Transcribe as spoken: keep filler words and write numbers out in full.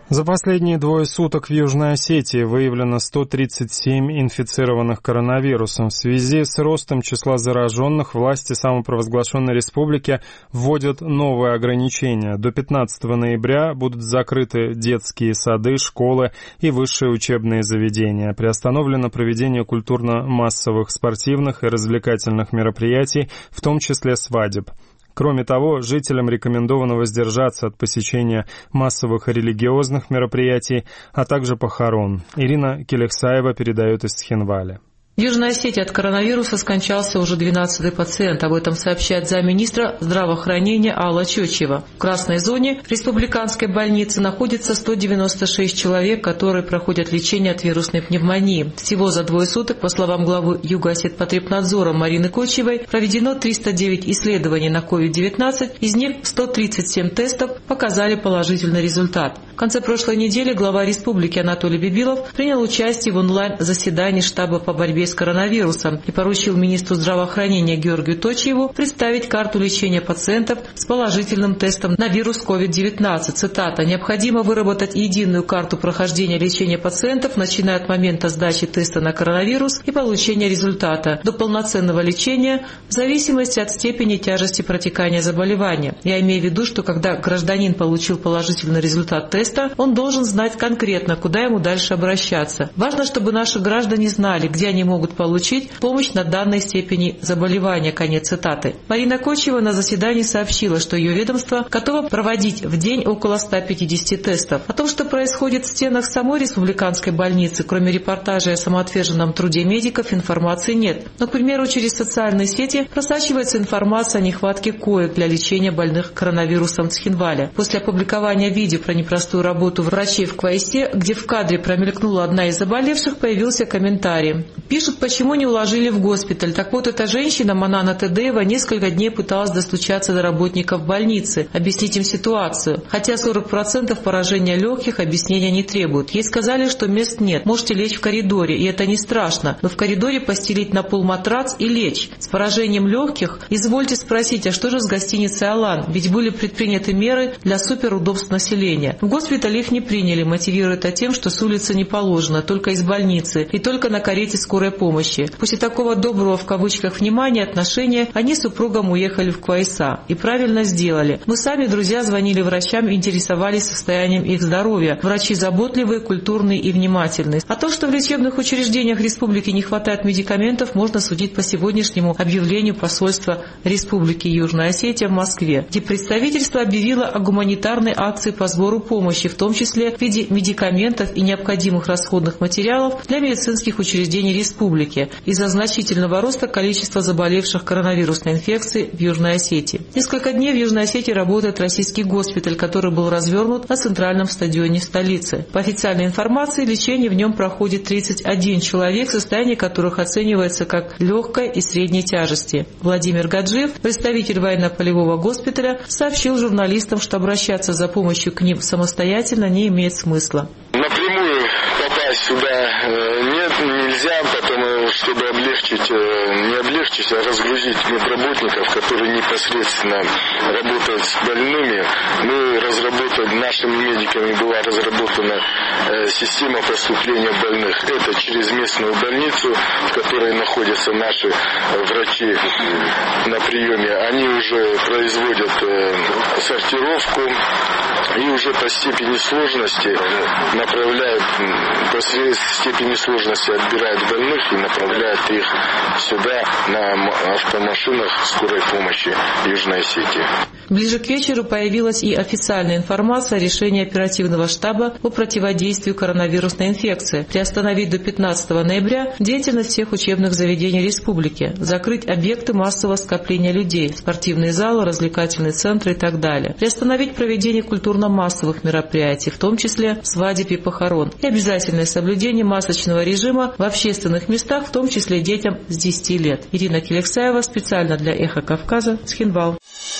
За последние двое суток в Южной Осетии выявлено сто тридцать семь инфицированных коронавирусом. В связи с ростом числа зараженных власти самопровозглашенной республики вводят новые ограничения. До пятнадцатого ноября будут закрыты детские сады, школы и высшие учебные заведения. Приостановлено проведение культурно-массовых, спортивных и развлекательных мероприятий, в том числе свадеб. Кроме того, жителям рекомендовано воздержаться от посещения массовых религиозных мероприятий, а также похорон. Ирина Келексаева передает из Цхинваля. В Южной Осетии от коронавируса скончался уже двенадцатый пациент. Об этом сообщает замминистра здравоохранения Алла Чочева. В красной зоне республиканской больницы находится сто девяносто шесть человек, которые проходят лечение от вирусной пневмонии. Всего за двое суток, по словам главы Югоосетпотребнадзора Марины Кочевой, проведено триста девять исследований на ковид девятнадцать, из них сто тридцать семь тестов показали положительный результат. В конце прошлой недели глава республики Анатолий Бибилов принял участие в онлайн-заседании штаба по борьбе с коронавирусом и поручил министру здравоохранения Георгию Точиеву представить карту лечения пациентов с положительным тестом на вирус ковид девятнадцать. Цитата: «Необходимо выработать единую карту прохождения лечения пациентов, начиная от момента сдачи теста на коронавирус и получения результата до полноценного лечения в зависимости от степени тяжести протекания заболевания. Я имею в виду, что когда гражданин получил положительный результат теста, он должен знать конкретно, куда ему дальше обращаться. Важно, чтобы наши граждане знали, где они могут могут получить помощь на данной степени заболевания». Конец цитаты. Марина Кочева на заседании сообщила, что ее ведомство готово проводить в день около ста пятидесяти тестов. О том, что происходит в стенах самой республиканской больницы, кроме репортажей о самоотверженном труде медиков, информации нет. Но, к примеру, через социальные сети просачивается информация о нехватке коек для лечения больных коронавирусом в Цхинвале. После опубликования видео про непростую работу врачей в Квайсе, где в кадре промелькнула одна из заболевших, появился комментарий. Пишут, почему не уложили в госпиталь. Так вот, эта женщина, Манана Тедеева, несколько дней пыталась достучаться до работников больницы, объяснить им ситуацию. Хотя сорок процентов поражения легких объяснения не требуют. Ей сказали, что мест нет, можете лечь в коридоре, и это не страшно. Но в коридоре постелить на пол матрац и лечь. С поражением легких извольте спросить, а что же с гостиницей «Алан»? Ведь были предприняты меры для суперудобств населения. В госпитале их не приняли, мотивируя это тем, что с улицы не положено, только из больницы, и только на карете скорой помощи. После такого доброго в кавычках внимания, отношения, они с супругом уехали в Квайса. И правильно сделали. Мы сами, друзья, звонили врачам и интересовались состоянием их здоровья. Врачи заботливые, культурные и внимательные. А то, что в лечебных учреждениях республики не хватает медикаментов, можно судить по сегодняшнему объявлению посольства Республики Южная Осетия в Москве, где представительство объявило о гуманитарной акции по сбору помощи, в том числе в виде медикаментов и необходимых расходных материалов для медицинских учреждений республики из-за значительного роста количества заболевших коронавирусной инфекцией в Южной Осетии. Несколько дней в Южной Осетии работает российский госпиталь, который был развернут на центральном стадионе в столице. По официальной информации, лечение в нем проходит тридцать один человек, состояние которых оценивается как легкой и средней тяжести. Владимир Гаджиев, представитель военно-полевого госпиталя, сообщил журналистам, что обращаться за помощью к ним самостоятельно не имеет смысла. Напрямую попасть сюда нет, нельзя, потому чтобы облегчить, не облегчить, а разгрузить медработников, которые непосредственно работают с больными. Мы разработали, нашими медиками была разработана система поступления больных. Это через местную больницу, в которой находятся наши врачи на приеме. Они уже производят сортировку и уже по степени сложности направляют, по степени сложности отбирают больных и направляют их сюда на автомашинах скорой помощи Южной Осетии. Ближе к вечеру появилась и официальная информация о решении оперативного штаба по противодействию коронавирусной инфекции приостановить до пятнадцатого ноября деятельность всех учебных заведений республики, закрыть объекты массового скопления людей, спортивные залы, развлекательные центры и так далее, приостановить проведение культурно-массовых мероприятий, в том числе свадеб и похорон, и обязательное соблюдение масочного режима в общественных местах, в том числе детям с десяти лет. Ирина Келексаева специально для «Эхо Кавказа», Цхинвал.